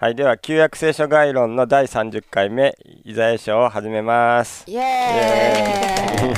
はい、では旧約聖書概論の第30回目イザヤ書を始めます。 イエーイ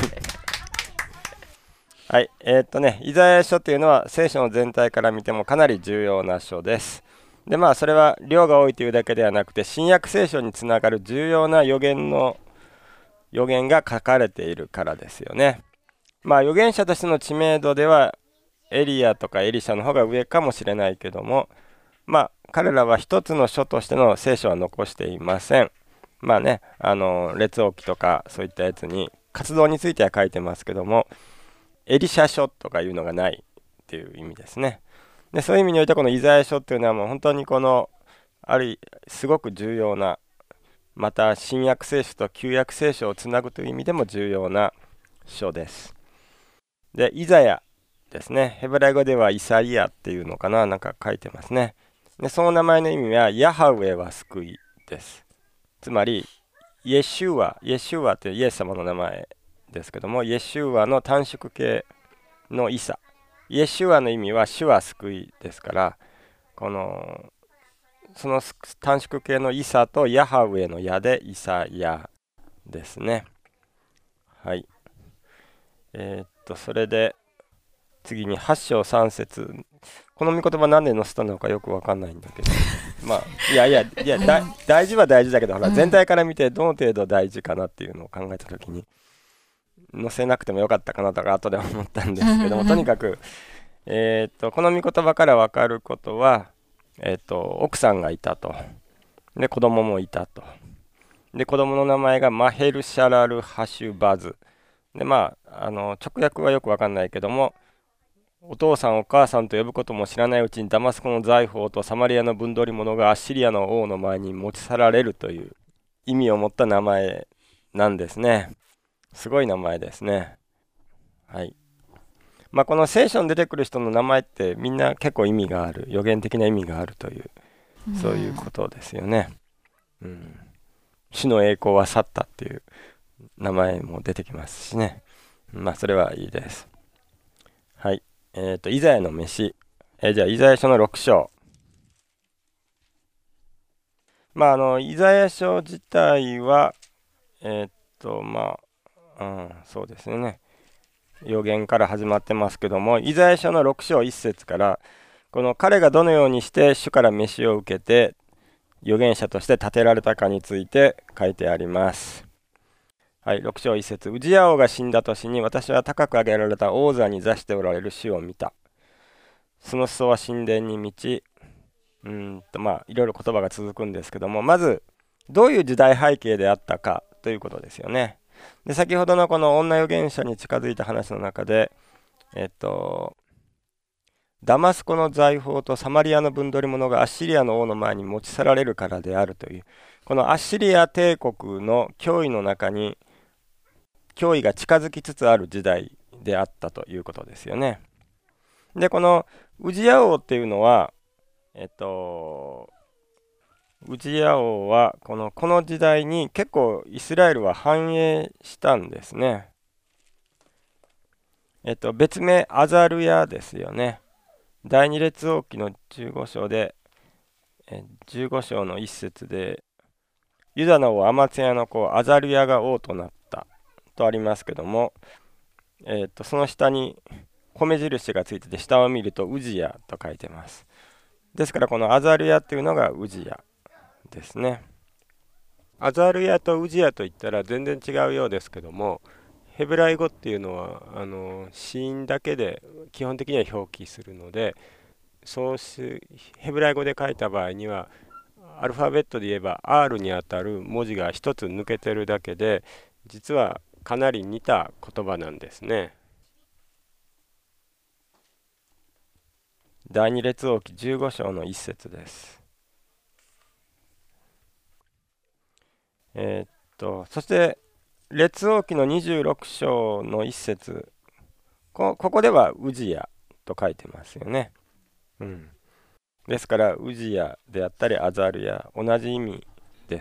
はい、イザヤ書というのは聖書の全体から見てもかなり重要な書です。で、それは量が多いというだけではなくて、新約聖書につながる重要な予言が書かれているからですよね。預言者としての知名度ではエリアとかエリシャの方が上かもしれないけども、彼らは一つの書としての聖書は残していません。列王記とかそういったやつに活動については書いてますけども、エリシャ書とかいうのがないっていう意味ですね。で、そういう意味においてこのイザヤ書っていうのはもう本当にすごく重要な、また新約聖書と旧約聖書をつなぐという意味でも重要な書です。で、イザヤですね。ヘブライ語ではイサイアっていうのかな、なんか書いてますね。で、その名前の意味はヤハウェは救いです。つまりイエシュアというイエス様の名前ですけども、イエシュアの短縮形のイサ、イエシュアの意味は主は救いですから、その短縮形のイサとヤハウェのヤでイサヤですね。はい。それで次に8章3節、この御言葉何で載せたのかよく分かんないんだけど大事は大事だけど、ほら全体から見てどの程度大事かなっていうのを考えた時に載せなくてもよかったかなとか後で思ったんですけども、とにかく、この御言葉から分かることは、奥さんがいたと。で、子供もいたと。で、子供の名前がマヘルシャラル・ハシュバズで、直訳はよく分かんないけども、お父さんお母さんと呼ぶことも知らないうちにダマスコの財宝とサマリアの分取り物がアッシリアの王の前に持ち去られるという意味を持った名前なんですね。すごい名前ですね。はい。この聖書に出てくる人の名前ってみんな結構意味がある、予言的な意味があるという、そういうことですよね。主の栄光は去ったっていう名前も出てきますしね。それはいいです。はい。イザヤの飯。じゃあ、イザヤ書の6章。イザヤ書自体は、そうですね。予言から始まってますけども、イザヤ書の6章1節から、この彼がどのようにして主から飯を受けて、預言者として立てられたかについて書いてあります。はい、6章1節、ウジヤ王が死んだ年に私は高く上げられた王座に座しておられる主を見た。その裾は神殿に満ち、いろいろ言葉が続くんですけども、まずどういう時代背景であったかということですよね。で、先ほどのこの女預言者に近づいた話の中で、ダマスコの財宝とサマリアの分取り物がアッシリアの王の前に持ち去られるからであるという、このアッシリア帝国の脅威の中に脅威が近づきつつある時代であったということですよね。で、このウジヤ王っていうのは、ウジヤ王はこの時代に結構イスラエルは繁栄したんですね。別名アザルヤですよね。第二列王記の15章で、15章の一節で、ユダの王アマツヤの子アザルヤが王となったとありますけども、その下に米印がついてて、下を見るとウジヤと書いてます。ですからこのアザルヤっていうのがウジヤですね。アザルヤとウジヤといったら全然違うようですけども、ヘブライ語っていうのは子音だけで基本的には表記するので、ヘブライ語で書いた場合にはアルファベットで言えば R にあたる文字が一つ抜けてるだけで、実はかなり似た言葉なんですね。第二列王記15章の一節です。そして列王記の26章の一節、ここではウジヤと書いてますよね。ですからウジヤであったりアザルヤ、同じ意味です。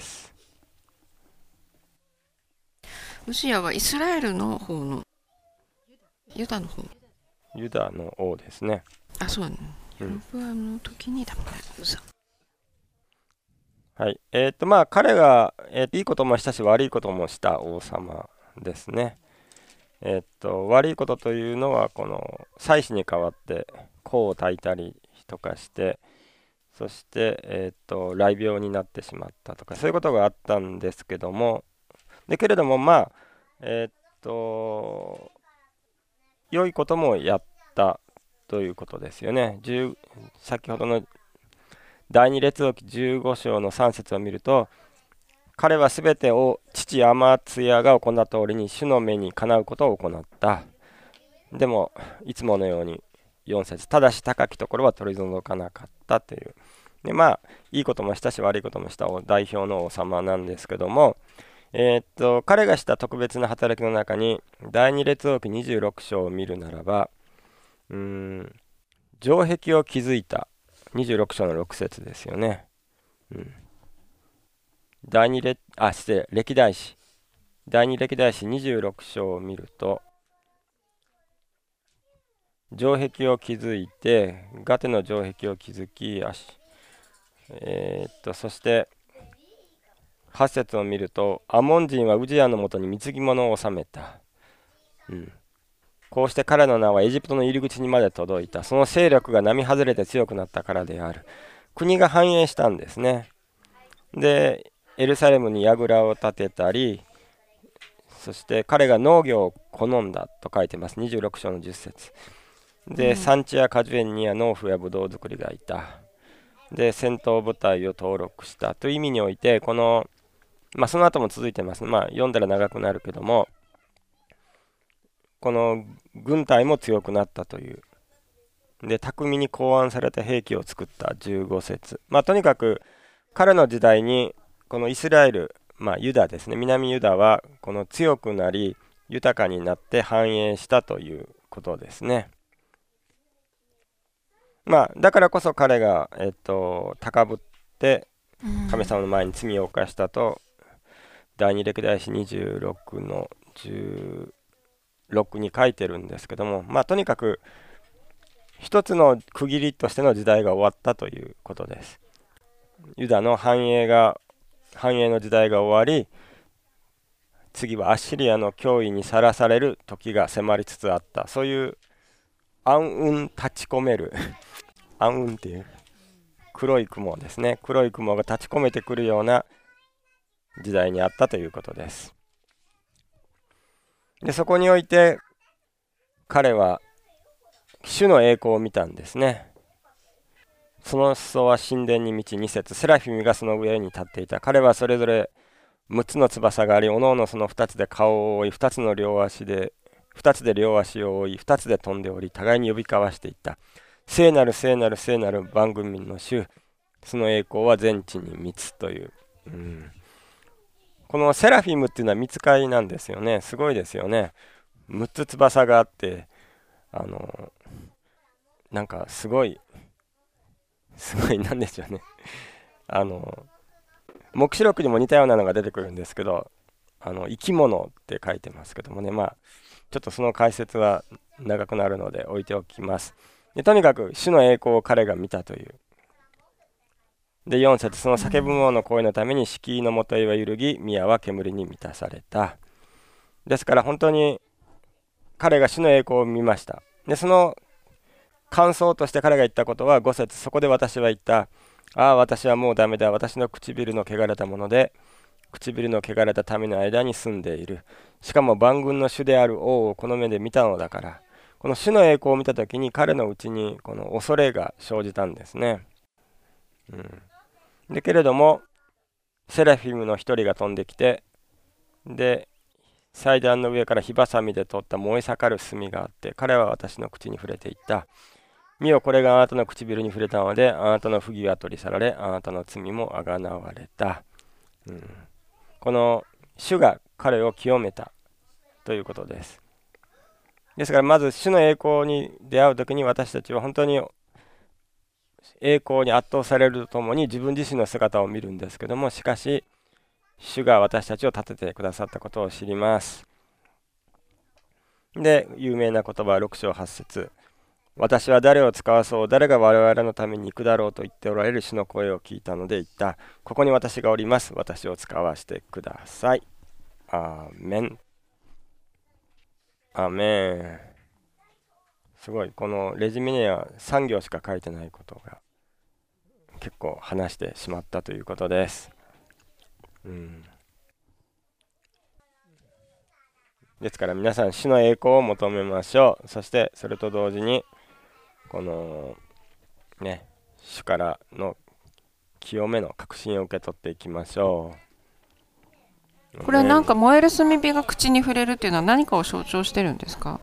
ウジヤはイスラエルの方のユダの方。 ユダの王ですね。 あ、そうね。ロブアムの時にだもんね、ウザ。 はい。まあ、彼が、いいこともしたし、悪いこともした王様ですね。悪いことというのは、この祭司に代わって香を焚いたりとかして、そして、雷病になってしまったとか、そういうことがあったんですけども、けれども、まあ、えーっと、良いこともやったということですよね。先ほどの第二列王記15章の3節を見ると、彼はすべてを父アマツヤが行った通りに主の目にかなうことを行った。でも、いつものように4節ただし高きところは取り除かなかったという。で、まあ、いいこともしたし悪いこともした代表の王様なんですけども、彼がした特別な働きの中に、第二列王記26章を見るならば、城壁を築いた26章の6節ですよね。失礼、第二歴代史26章を見ると、城壁を築いて、ガテの城壁を築き、そして8節を見ると、アモン人はウジヤのもとに貢ぎ物を納めた。こうして彼の名はエジプトの入り口にまで届いた。その勢力が並外れて強くなったからである。国が繁栄したんですね。で、エルサレムに櫓を建てたり、そして彼が農業を好んだと書いてます。26章の10節で、産地や果樹園には農夫やブドウ作りがいた。で、戦闘部隊を登録したという意味において、その後も続いてます。読んだら長くなるけども、この軍隊も強くなったという。で、巧みに考案された兵器を作った15節。とにかく彼の時代にこのイスラエル、ユダですね、南ユダはこの強くなり豊かになって繁栄したということですね。だからこそ彼が、高ぶって神様の前に罪を犯したと、第二歴代史26の16に書いてるんですけども、とにかく一つの区切りとしての時代が終わったということです。ユダの繁栄の時代が終わり、次はアッシリアの脅威にさらされる時が迫りつつあった。そういう暗雲立ち込める暗雲っていう黒い雲ですね。黒い雲が立ち込めてくるような時代にあったということです。で、そこにおいて彼は主の栄光を見たんですね。その裾は神殿に満ち、2節セラフィムがその上に立っていた。彼はそれぞれ6つの翼があり、おのおのその2つで顔を覆い、2つで両足を覆い、2つで飛んでおり、互いに呼び交わしていった。聖なる聖なる聖なる万軍民の主、その栄光は全地に満つという、このセラフィムっていうのは御使いなんですよね。すごいですよね。6つ翼があって、なんかすごいなんでしょうね。黙示録にも似たようなのが出てくるんですけど、生き物って書いてますけどもね、ちょっとその解説は長くなるので置いておきます。で、とにかく主の栄光を彼が見たという。で、4節その叫ぶ者の声のために敷居のもとへは揺るぎ、宮は煙に満たされた。ですから本当に彼が主の栄光を見ました。で、その感想として彼が言ったことは5節そこで私は言った。ああ、私はもうダメだ。私の唇の汚れたもので、唇の汚れた民の間に住んでいる。しかも万軍の主である王をこの目で見たのだから。この主の栄光を見たときに彼のうちにこの恐れが生じたんですね。でけれども、セラフィムの一人が飛んできて、で、祭壇の上から火ばさみで取った燃え盛る炭があって、彼は私の口に触れていった。見よ、これがあなたの唇に触れたので、あなたの不義は取り去られ、あなたの罪もあがなわれた。この主が彼を清めたということです。ですからまず主の栄光に出会うときに私たちは本当に栄光に圧倒されるとともに自分自身の姿を見るんですけども、しかし主が私たちを立ててくださったことを知ります。で、有名な言葉は6章8節私は誰を使わそう、誰が我々のために行くだろうと言っておられる主の声を聞いたので言った。ここに私がおります。私を使わせてください。アーメン。アーメン。すごい、このレジュメには3行しか書いてないことが結構話してしまったということです。ですから皆さん、主の栄光を求めましょう。そしてそれと同時にこのね、主からの清めの確信を受け取っていきましょう。 これはなんか燃える炭火が口に触れるっていうのは何かを象徴してるんですか？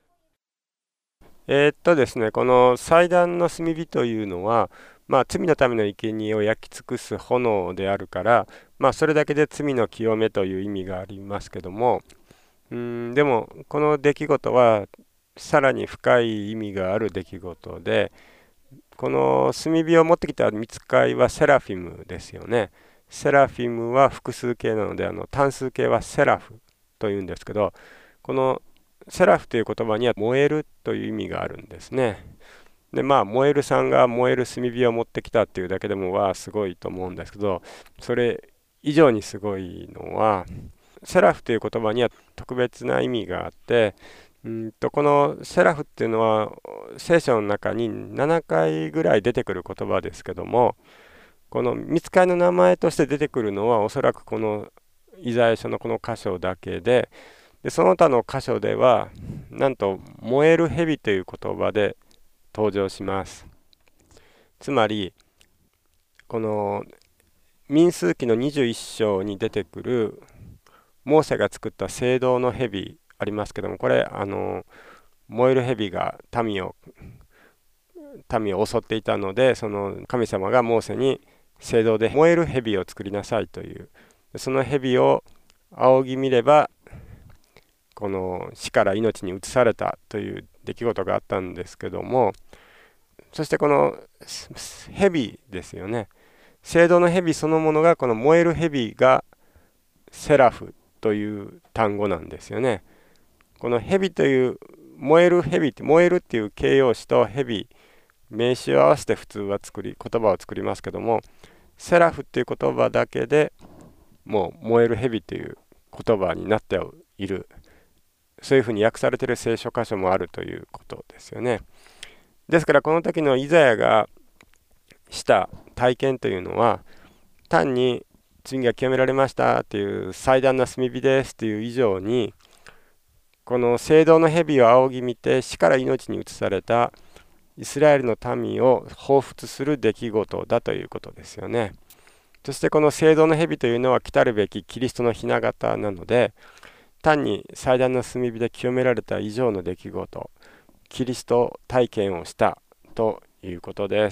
ですね、この祭壇の炭火というのは、罪のための生贄を焼き尽くす炎であるから、それだけで罪の清めという意味がありますけども、でもこの出来事はさらに深い意味がある出来事で、この炭火を持ってきた御使いはセラフィムですよね。セラフィムは複数形なので、単数形はセラフというんですけど、このセラフという言葉には燃えるという意味があるんですね。で燃えるさんが燃える炭火を持ってきたっていうだけでもすごいと思うんですけど、それ以上にすごいのは、セラフという言葉には特別な意味があって、このセラフっていうのは聖書の中に7回ぐらい出てくる言葉ですけども、この御使いの名前として出てくるのはおそらくこのイザヤ書のこの箇所だけで、その他の箇所ではなんと燃える蛇という言葉で登場します。つまりこの民数記の21章に出てくるモーセが作った聖堂の蛇ありますけども、これ燃える蛇が民を襲っていたので、その神様がモーセに聖堂で燃える蛇を作りなさいという、その蛇を仰ぎ見ればこの死から命に移されたという出来事があったんですけども、そしてこの蛇ですよね、聖堂の蛇そのものが、この燃える蛇がセラフという単語なんですよね。この蛇という燃える蛇って燃えるっていう形容詞と蛇名詞を合わせて普通は言葉を作りますけども、セラフっていう言葉だけでもう燃える蛇という言葉になっている、そういうふうに訳されている聖書箇所もあるということですよね。ですからこの時のイザヤがした体験というのは、単に罪が清められましたっていう祭壇の炭火ですっていう以上に、この聖堂の蛇を仰ぎ見て死から命に移されたイスラエルの民を彷彿する出来事だということですよね。そしてこの聖堂の蛇というのは来たるべきキリストの雛形なので、単に祭壇の炭火で清められた以上の出来事、キリスト体験をしたということです。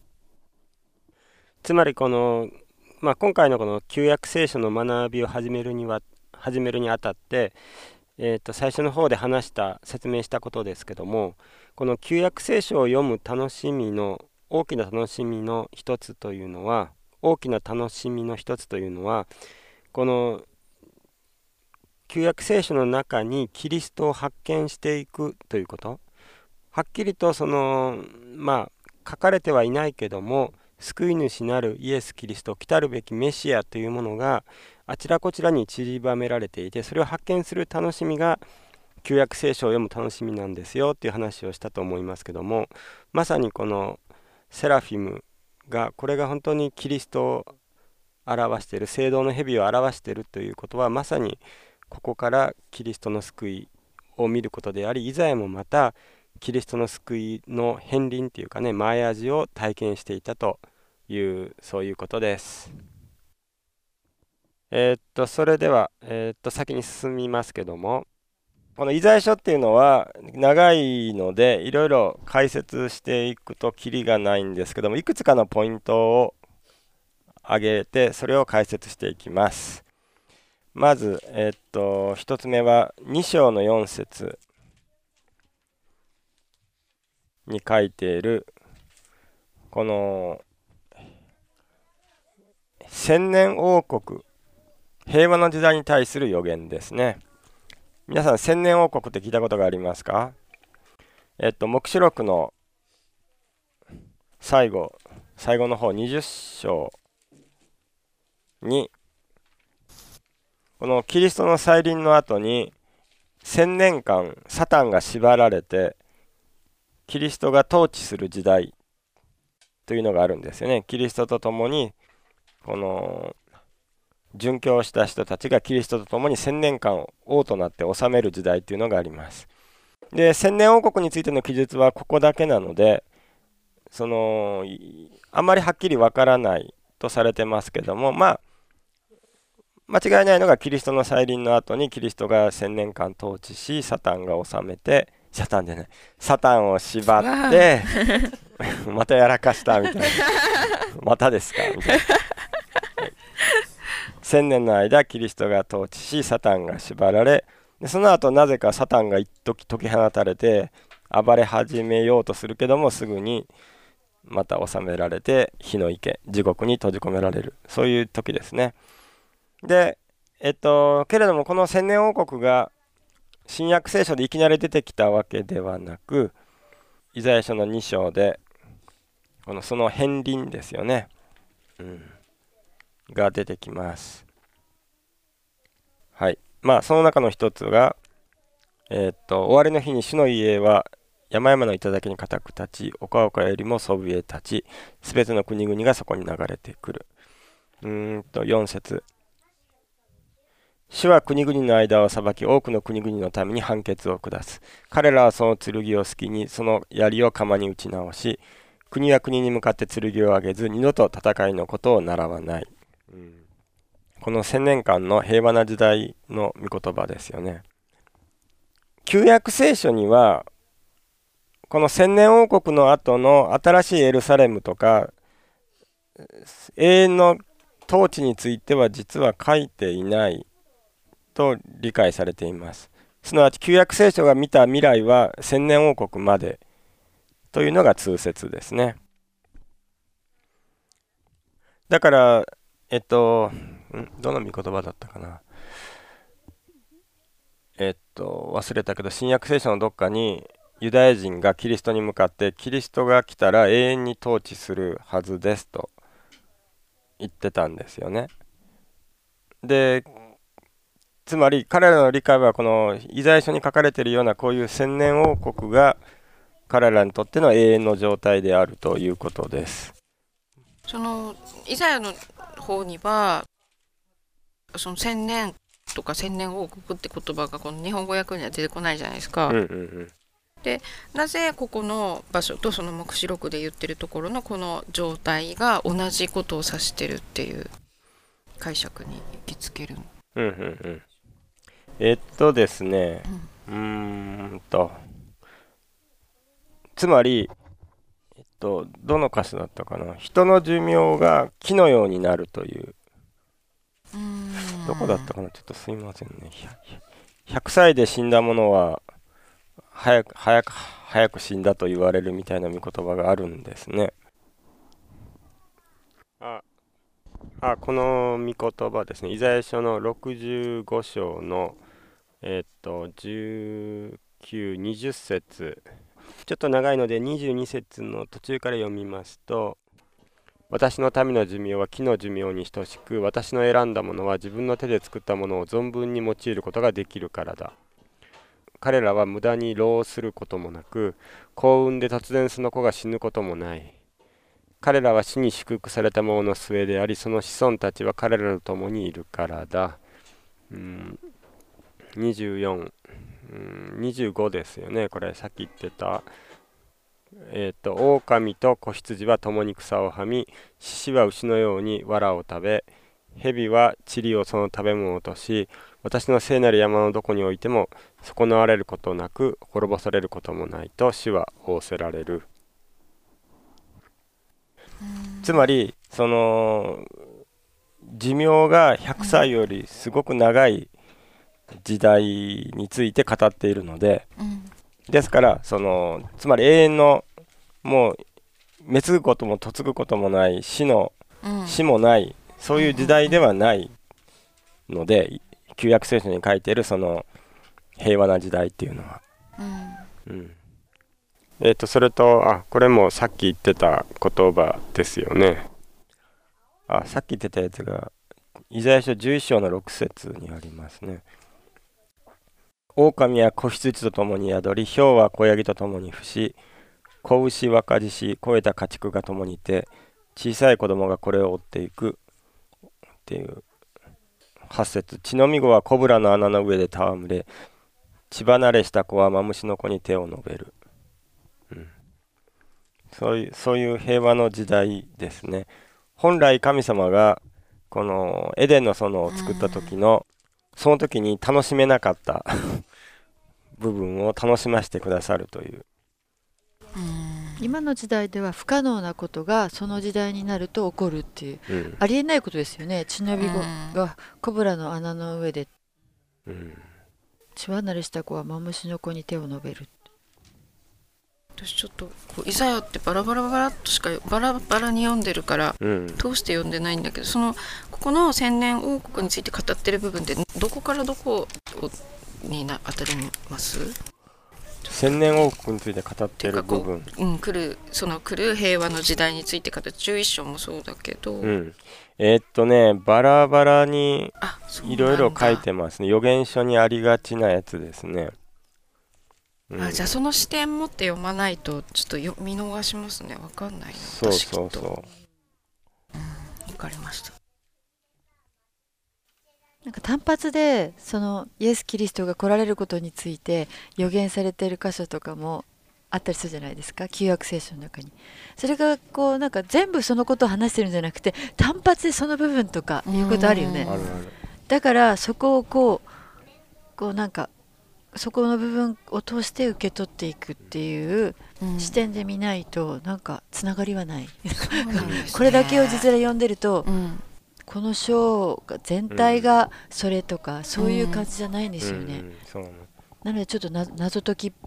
つまりこの、今回のこの旧約聖書の学びを始めるにあたって、最初の方で説明したことですけども、この旧約聖書を読む楽しみの大きな楽しみの一つというのは、この旧約聖書の中にキリストを発見していくということ、はっきりと書かれてはいないけども、救い主なるイエス・キリスト、来たるべきメシアというものがあちらこちらに散りばめられていて、それを発見する楽しみが旧約聖書を読む楽しみなんですよっていう話をしたと思いますけども、まさにこのセラフィムが、これが本当にキリストを表している、聖堂の蛇を表しているということは、まさにここからキリストの救いを見ることであり、イザヤもまたキリストの救いの片鱗というかね、前味を体験していたという、そういうことです。それでは、先に進みますけども、このイザヤ書っていうのは長いので、いろいろ解説していくとキリがないんですけども、いくつかのポイントを挙げて、それを解説していきます。まず、1つ目は2章の4節に書いている、この千年王国、平和の時代に対する予言ですね。皆さん、千年王国って聞いたことがありますか？ 黙示録の最後の方20章に、このキリストの再臨の後に1000年間サタンが縛られてキリストが統治する時代というのがあるんですよね。キリストと共にこの殉教した人たちがキリストと共に1000年間王となって治める時代というのがあります。で、千年王国についての記述はここだけなので、あまりはっきりわからないとされてますけども、間違いないのがキリストの再臨の後にキリストが1000年間統治し、サタンが治めて、サタンを縛ってまたやらかしたみたいなまたですかみたいな1000年の間キリストが統治し、サタンが縛られ、でその後なぜかサタンが一時解き放たれて暴れ始めようとするけども、すぐにまた収められて火の池、地獄に閉じ込められる、そういう時ですね。でけれどもこの千年王国が新約聖書でいきなり出てきたわけではなく、イザヤ書の2章でその片鱗ですよね、が出てきます。はい。その中の一つが、終わりの日に主の家は山々の頂に固く立ち、丘々よりもそびえ立ち、すべての国々がそこに流れてくる。4節。主は国々の間を裁き、多くの国々のために判決を下す。彼らはその剣を好きに、その槍を鎌に打ち直し、国は国に向かって剣を上げず、二度と戦いのことを習わない。この1000年間の平和な時代の御言葉ですよね。旧約聖書には、この1000年王国の後の新しいエルサレムとか、永遠の統治については実は書いていないと理解されています。すなわち旧約聖書が見た未来は千年王国までというのが通説ですね。だからどの御言葉だったかな、忘れたけど、新約聖書のどっかにユダヤ人がキリストに向かって、キリストが来たら永遠に統治するはずですと言ってたんですよね。でつまり彼らの理解は、このイザヤ書に書かれているようなこういう千年王国が彼らにとっての永遠の状態であるということです。 そのイザヤの方には、その千年とか千年王国って言葉がこの日本語訳には出てこないじゃないですか。で、なぜここの場所とその黙示録で言ってるところのこの状態が同じことを指してるっていう解釈に行きつけるの？ ですね、つまり、どの箇所だったかな、人の寿命が木のようになるという、どこだったかな、ちょっとすいませんね。100歳で死んだ者は早く死んだと言われるみたいな御言葉があるんですね。この御言葉ですね、イザヤ書の65章の19、20節、ちょっと長いので22節の途中から読みますと、私の民の寿命は木の寿命に等しく、私の選んだものは自分の手で作ったものを存分に用いることができるからだ。彼らは無駄に労することもなく、幸運で突然その子が死ぬこともない。彼らは死に祝福された者の末であり、その子孫たちは彼らと共にいるからだ。24、25ですよね。これさっき言ってた。狼と子羊は共に草をはみ、獅子は牛のように藁を食べ、蛇は塵をその食べ物とし、私の聖なる山のどこにおいても損なわれることなく、滅ぼされることもないと主は仰せられる。つまりその寿命が100歳よりすごく長い時代について語っているので、ですからつまり永遠のもう滅ぐことも嫁ぐこともない死もない、そういう時代ではないので、旧約聖書に書いているその平和な時代っていうのは、 それとこれもさっき言ってた言葉ですよね。 さっき言ってたやつがイザヤ書11章の6節にありますね。狼は子羊と共に宿り、ヒョウは子ヤギと共に伏し、子牛若獅子肥えた家畜が共にいて、小さい子供がこれを追っていくっていう8節。血のみ子はコブラの穴の上で戯れ、血離れした子はマムシの子に手を伸べる。そういう平和の時代ですね。本来神様がこのエデンの園を作った時のその時に楽しめなかった部分を楽しませてくださるという。 今の時代では不可能なことがその時代になると起こるっていう、ありえないことですよね。血のみ子がコブラの穴の上で、血離れした子はマムシの子に手を伸べる。 私ちょっとイザヤってバラバラっとしかバラバラに読んでるから、通して読んでないんだけど、ここの千年王国について語ってる部分でどこからどこに当たります？ 千年王国について語ってる部分、 来る平和の時代について語って11章もそうだけど、 バラバラにいろいろ書いてますね。預言書にありがちなやつですね。 じゃあその視点持って読まないとちょっと見逃しますね。わかんないの。 そう。 わかりました。 なんか単発でそのイエス・キリストが来られることについて予言されている箇所とかもあったりするじゃないですか、旧約聖書の中に。それがこうなんか全部そのことを話してるんじゃなくて、単発でその部分とかいうことあるよね。だからそこをこうなんかそこの部分を通して受け取っていくっていう視点で見ないとなんかつながりはない。これだけを実は読んでると、この章が全体がそれとか、そういう感じじゃないんですよね。なのでちょっと謎解き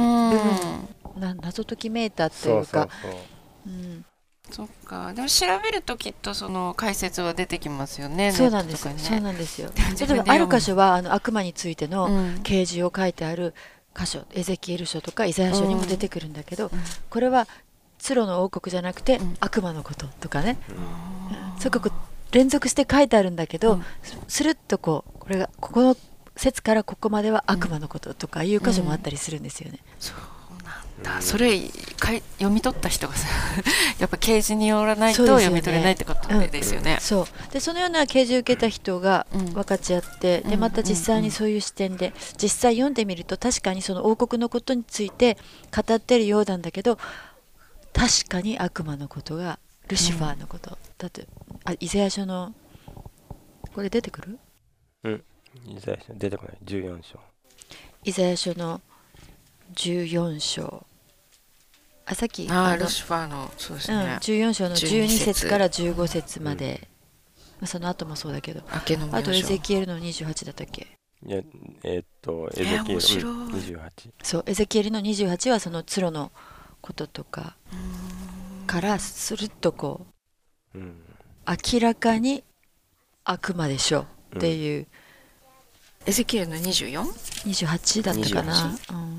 謎解きメーターというか、 そっか。でも調べるときっとその解説は出てきますよね。 そうなんですよ。そうなんですよ。例えばある箇所は悪魔についての啓示を書いてある箇所、エゼキエル書とかイザヤ書にも出てくるんだけど、これはツロの王国じゃなくて悪魔のこととかね、そこ連続して書いてあるんだけど、スルッとこれがここの節からここまでは悪魔のこととかいう箇所もあったりするんですよね。 そうなんだ。それ読み取った人がさやっぱ啓示によらないと読み取れないってことですよね。 でそのような啓示を受けた人が分かち合って、でまた実際にそういう視点で実際読んでみると、確かにその王国のことについて語ってるようなんだけど、確かに悪魔のことがルシファーのことだと。イザヤ書のこれ出てくる？ イザヤ書出てこない。14章。 イザヤ書の14章。さっきルシファーのそうですね。 14章の12節から15節まで、その後もそうだけど、あとエゼキエルの28だったっけ？ エゼキエルの28。 そう、エゼキエルの28はそのツロのこととかからスルッとこう、明らかに悪魔でしょっていう。 エゼキエルの 24？28 だったかな。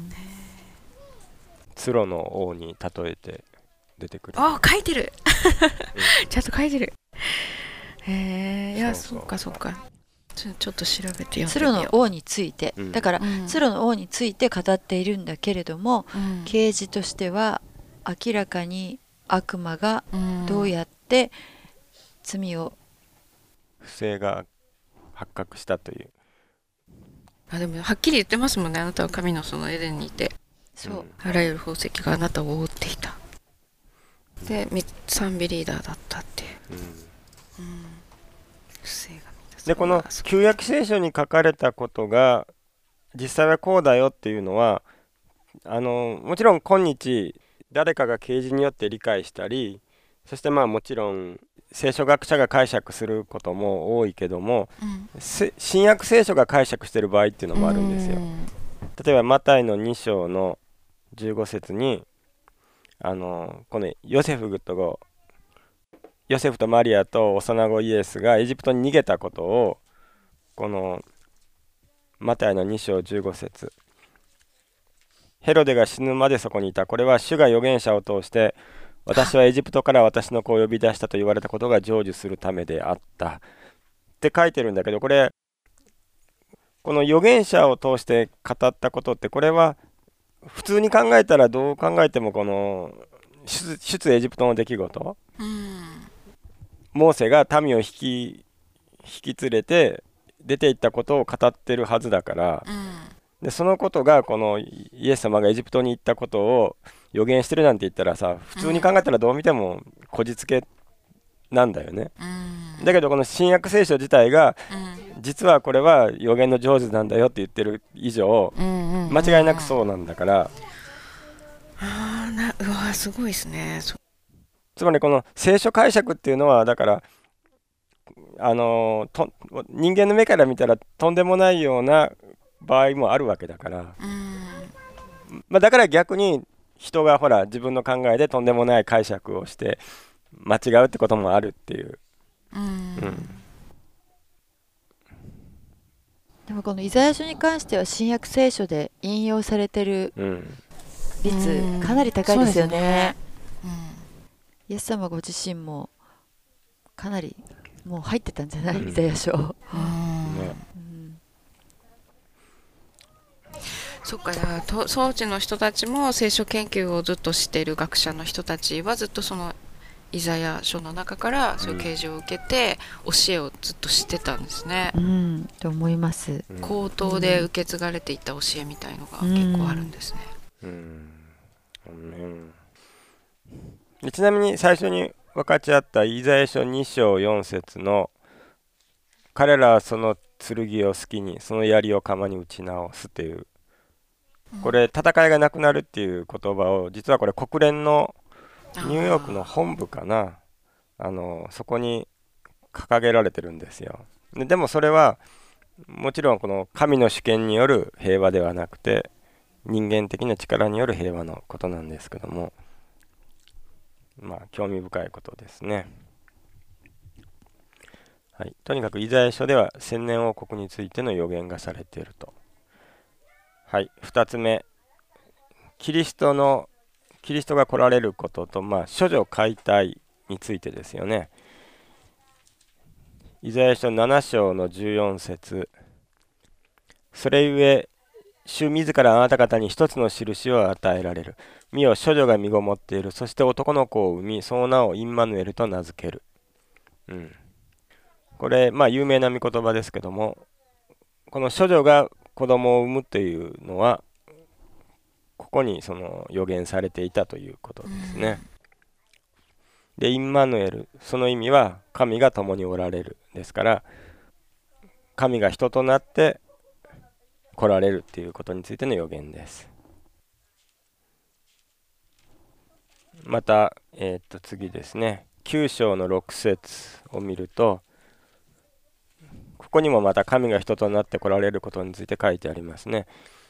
ツロの王に例えて出てくる。 書いてるちゃんと書いてる。いや、そうかちょっと調べて読んでみよう。 ツロの王について、だから、ツロの王について語っているんだけれども、啓示としては明らかに悪魔がどうやって罪を、 不正が発覚したという。 でもはっきり言ってますもんね。あなたは神のそのエデンにいて、あらゆる宝石があなたを覆っていた。で賛美リーダーだったっていう。不正がでこの旧約聖書に書かれたことが実際はこうだよっていうのはもちろん今日誰かが啓示によって理解したり、そしてもちろん聖書学者が解釈することも多いけども、新約聖書が解釈している場合っていうのもあるんですよ。例えばマタイの2章の15節にこのヨセフとマリアと幼子イエスがエジプトに逃げたことを、このマタイの2章15節、 ヘロデが死ぬまでそこにいた。これは主が預言者を通して私はエジプトから私の子を呼び出したと言われたことが成就するためであったって書いてるんだけど、この預言者を通して語ったことって、これは普通に考えたらどう考えてもこの出エジプトの出来事、モーセが民を引き連れて出て行ったことを語ってるはずだから、でそのことがこのイエス様がエジプトに行ったことを予言してるなんて言ったらさ、普通に考えたらどう見てもこじつけなんだよね。だけどこの新約聖書自体が、実はこれは予言の成就なんだよって言ってる以上、間違いなくそうなんだから。 うわすごいですね。 つまりこの聖書解釈っていうのは、だから人間の目から見たらとんでもないような場合もあるわけだから、だから逆に人がほら自分の考えでとんでもない解釈をして間違うってこともあるっていう。 でもこのイザヤ書に関しては新約聖書で引用されてる率かなり高いですよね。イエス様ご自身もかなりもう入ってたんじゃない、イザヤ書。 そっか、当時の人たちも聖書研究をずっとしている学者の人たちはずっとそのイザヤ書の中からそういう啓示を受けて教えをずっと知ってたんですね。 と思います。 口頭で受け継がれていった教えみたいのが結構あるんですね。 ちなみに最初に分かち合ったイザヤ書2章4節の彼らはその剣を好きにその槍を鎌に打ち直すっていう、これ戦いがなくなるっていう言葉を、実はこれ国連のニューヨークの本部かな、そこに掲げられてるんですよ。でもそれはもちろんこの神の主権による平和ではなくて人間的な力による平和のことなんですけども、興味深いことですね。はい、とにかくイザヤ書では千年王国についての予言がされていると。はい、2つ目、キリストが来られることと、処女解体についてですよね。イザヤ書7章の14節、それゆえ主自らあなた方に一つの印を与えられる。見よ、処女が身ごもっている。そして男の子を産み、その名をインマヌエルと名付ける。これ有名な御言葉ですけども、この処女が子供を産むというのはここにその予言されていたということですね。でインマヌエル、その意味は神が共におられるですから、神が人となって来られるっていうことについての予言です。また、次ですね、9章の6節を見ると、ここにもまた神が人となって来られることについて書いてありますね。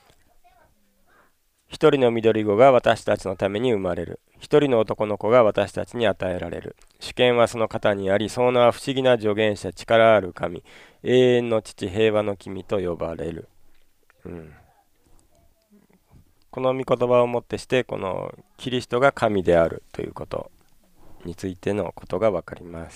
一人の緑子が私たちのために生まれる。一人の男の子が私たちに与えられる。主権はその方にあり、その名は不思議な助言者、力ある神、永遠の父、平和の君と呼ばれる。この御言葉をもってして、このキリストが神であるということについてのことが分かります。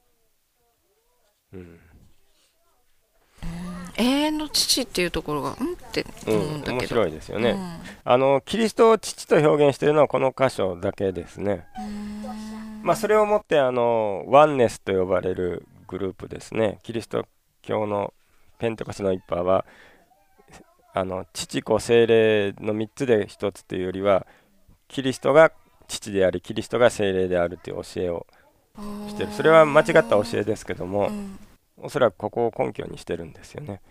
永遠の父っていうところがって思うんだけど、 面白いですよね。キリストを父と表現しているのはこの箇所だけですね。それをもってワンネスと呼ばれるグループですね。キリスト教のペンテコステの一派は父子聖霊の3つで1つというよりは、キリストが父でありキリストが聖霊であるという教えをしている。それは間違った教えですけども、おそらくここを根拠にしてるんですよね。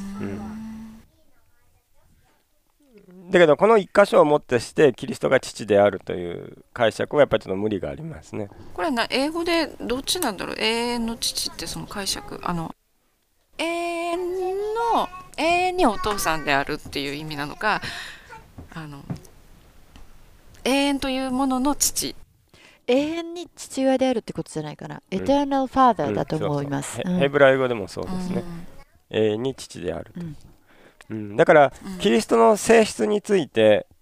だけどこの一箇所をもってしてキリストが父であるという解釈はやっぱりちょっと無理がありますね。 これ英語でどっちなんだろう。永遠の父ってその解釈、永遠にお父さんであるっていう意味なのか、永遠というものの父、 永遠に父親であるってことじゃないかな。エターナルファーダーだと思います。 ヘブライ語でもそうですね。永遠に父であると。だからキリストの性質について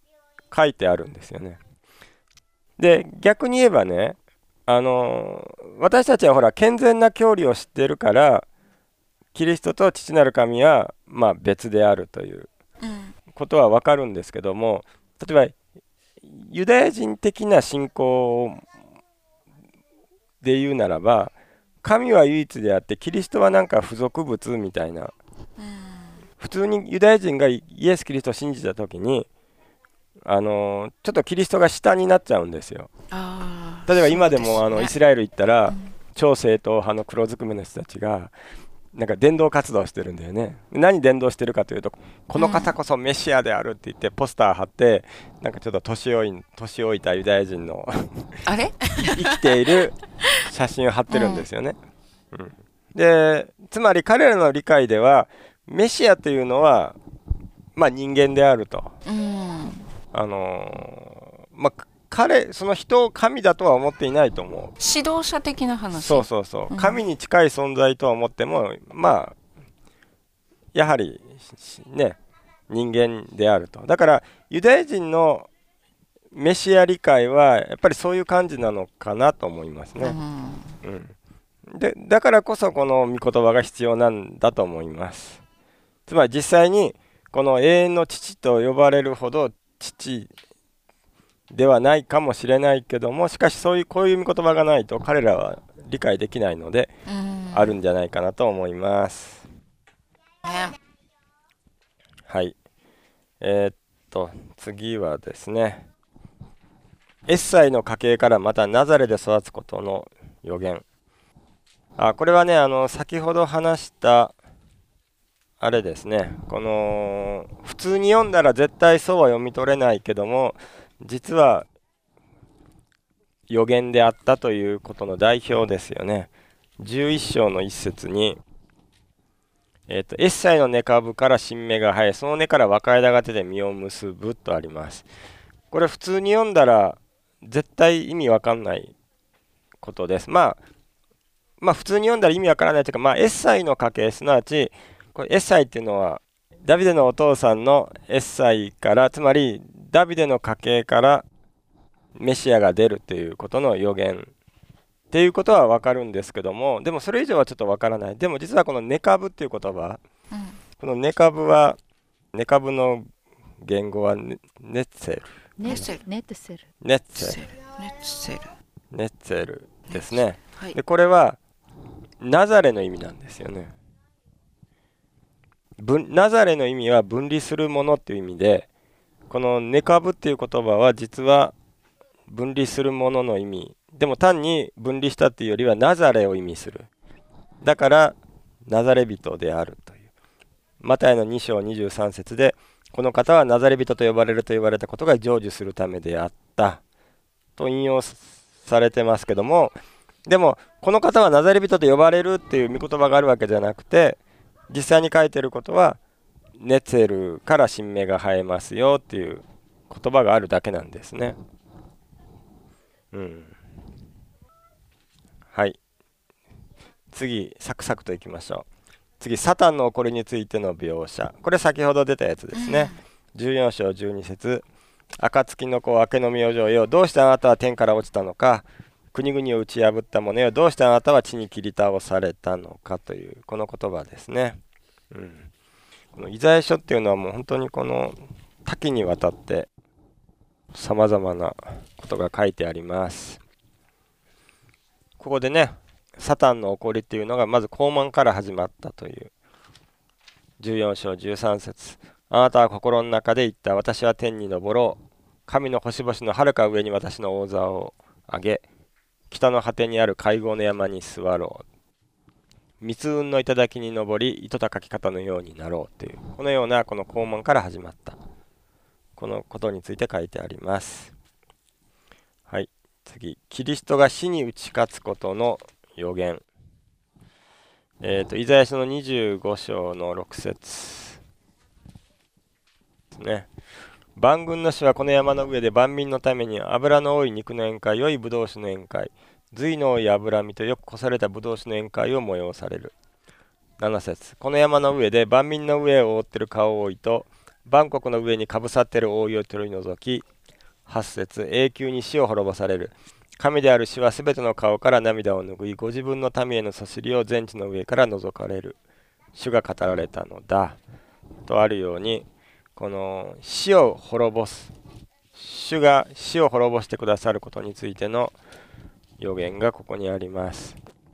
書いてあるんですよね。で逆に言えばね、私たちはほら健全な教理を知っているから、キリストと父なる神はまあ別であるということは分かるんですけども、例えばユダヤ人的な信仰で言うならば、神は唯一であってキリストはなんか付属物みたいな、普通にユダヤ人がイエス・キリストを信じた時にちょっとキリストが下になっちゃうんですよ。例えば今でもイスラエル行ったら、超正統派の黒ずくめの人たちがなんか伝道活動してるんだよね。何伝道してるかというと、この方こそメシアであるって言ってポスター貼って、なんかちょっと年老いたユダヤ人のあれ生きている写真を貼ってるんですよね。でつまり彼らの理解ではメシアというのはまあ人間であると、まあその人を神だとは思っていないと思う。 指導者的な話。 そう、神に近い存在とは思っても、まあやはりね人間であると。だからユダヤ人のメシア理解はやっぱりそういう感じなのかなと思いますね。でだからこそこの御言葉が必要なんだと思います。つまり実際にこの永遠の父と呼ばれるほど父ではないかもしれないけども、しかしこういう御言葉がないと彼らは理解できないので、あるんじゃないかなと思います。はい。次はですね、エッサイの家系からまたナザレで育つことの予言。これはね、先ほど話したあれですね、この普通に読んだら絶対そうは読み取れないけども、実は予言であったということの代表ですよね。11章の一節に、エッサイの根株から新芽が生え、その根から若枝が出て実を結ぶとあります。これ普通に読んだら絶対意味わかんないことです。まあ普通に読んだら意味わからないというか、エッサイの家系、すなわちこれエッサイっていうのはダビデのお父さんのエッサイから、つまりダビデの家系からメシアが出るということの予言っていうことは分かるんですけども、でもそれ以上はちょっと分からない。でも実はこの根株っていう言葉、この根株の言語はネッツェルですね。でこれはナザレの意味なんですよね。ナザレの意味は分離するものっていう意味で、この根株っていう言葉は実は分離するものの意味でも、単に分離したっていうよりはナザレを意味する。だからナザレ人であるという、マタイの2章23節で、この方はナザレ人と呼ばれると言われたことが成就するためであったと引用されてますけども、でもこの方はナザレ人と呼ばれるっていう御言葉があるわけじゃなくて、実際に書いてることはネツェルから新芽が生えますよっていう言葉があるだけなんですね。はい、次サクサクといきましょう。次、サタンの起こりについての描写。これ先ほど出たやつですね。14章12節、暁の子、明けの明星よ、どうしてあなたは天から落ちたのか、国々を打ち破った者よ、どうしてあなたは地に切り倒されたのかというこの言葉ですね。このイザヤ書っていうのはもう本当にこの多岐にわたってさまざまなことが書いてあります。ここでね、サタンの起こりっていうのがまず傲慢から始まったという14章13節、あなたは心の中で言った、私は天に昇ろう、神の星々のはるか上に私の王座を上げ、北の果てにある会合の山に座ろう、密雲の頂に登り、糸高き方のようになろうという、このようなこの傲慢から始まったこのことについて書いてあります。はい、次、キリストが死に打ち勝つことの予言。イザヤ書の25章の6節ですね。万軍の主はこの山の上で万民のために油の多い肉の宴会、良いブドウ酒の宴会、髄の多い脂身とよくこされたブドウ酒の宴会を催される。7節、この山の上で万民の上を覆っている顔覆いと万国の上にかぶさっている覆いを取り除き、 8節、永久に死を滅ぼされる。神である主はすべての顔から涙を拭い、ご自分の民へのそしりを全地の上から除かれる。主が語られたのだ。とあるように、この死を滅ぼす、主が死を滅ぼしてくださることについての予言がここにあります。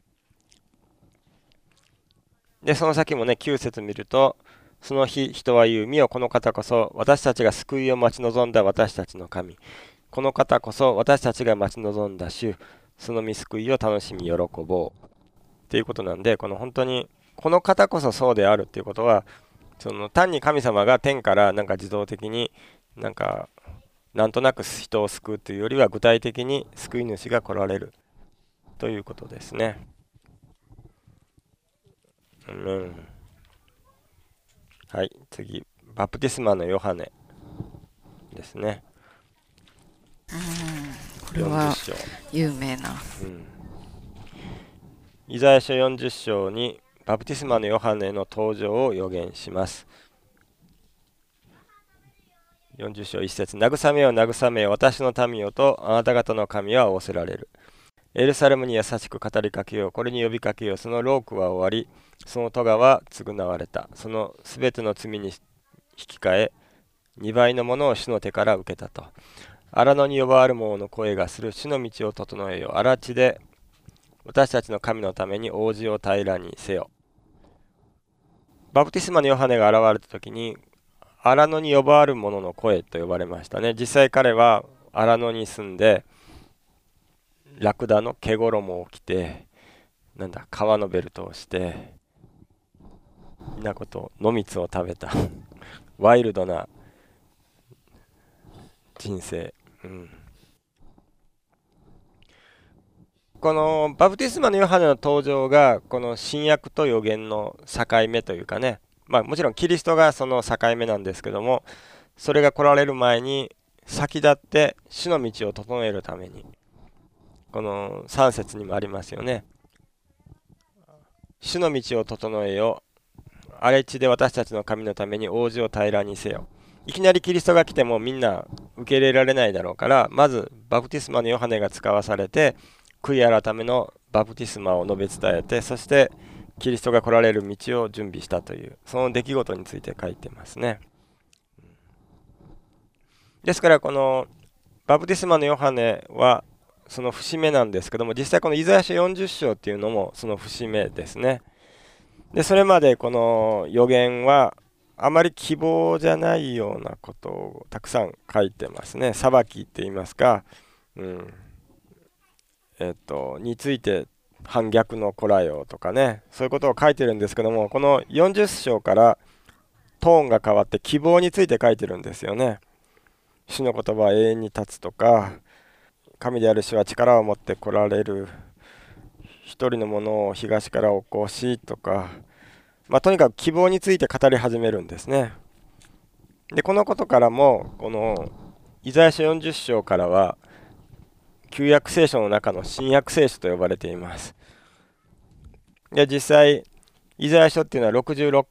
で、その先もね、9節見ると、その日人は言う、見よこの方こそ私たちが救いを待ち望んだ私たちの神。この方こそ私たちが待ち望んだ主。その御救いを楽しみ喜ぼう。っていうことなんで、この本当にこの方こそそうであるっていうことは、その単に神様が天からなんか自動的になんとなく人を救うというよりは、具体的に救い主が来られるということですね。はい、次、バプテスマのヨハネですね。 これは有名な、 イザヤ書40章にバプテスマのヨハネの登場を予言します。40章1節、慰めよ慰めよ私の民よとあなた方の神は仰せられる。エルサレムに優しく語りかけよう。これに呼びかけよう。その労苦は終わり、その咎は償われた。そのすべての罪に引き換え、2倍のものを主の手から受けたと。荒野に呼ばわる者の声がする。主の道を整えよう。荒地で私たちの神のために王子を平らにせよ。バプテスマのヨハネが現れた時に、荒野に呼ばわる者の声と呼ばれましたね。実際彼は荒野に住んで、ラクダの毛衣を着て、革のベルトをして、野蜜を食べたワイルドな人生、このバプテスマのヨハネの登場がこの新約と預言の境目というかね、もちろんキリストがその境目なんですけども、それが来られる前に先立って主の道を整えるために、この3節にもありますよね。主の道を整えよ。荒れ地で私たちの神のために王子を平らにせよ。いきなりキリストが来てもみんな受け入れられないだろうから、まずバプテスマのヨハネが使わされて、悔い改めのバプテスマを述べ伝えて、そしてキリストが来られる道を準備したという、その出来事について書いてますね。ですからこのバプテスマのヨハネはその節目なんですけども、実際このイザヤ書40章っていうのもその節目ですね。で、それまでこの預言はあまり希望じゃないようなことをたくさん書いてますね。裁きって言いますか、について反逆の子らよとかね、そういうことを書いてるんですけども、この40章からトーンが変わって希望について書いてるんですよね。主の言葉は永遠に立つとか、神である主は力を持って来られる、一人のものを東から起こしとか、とにかく希望について語り始めるんですね。で、このことからもこのイザヤ書40章からは旧約聖書の中の新約聖書と呼ばれています。で、実際イザヤ書っていうのは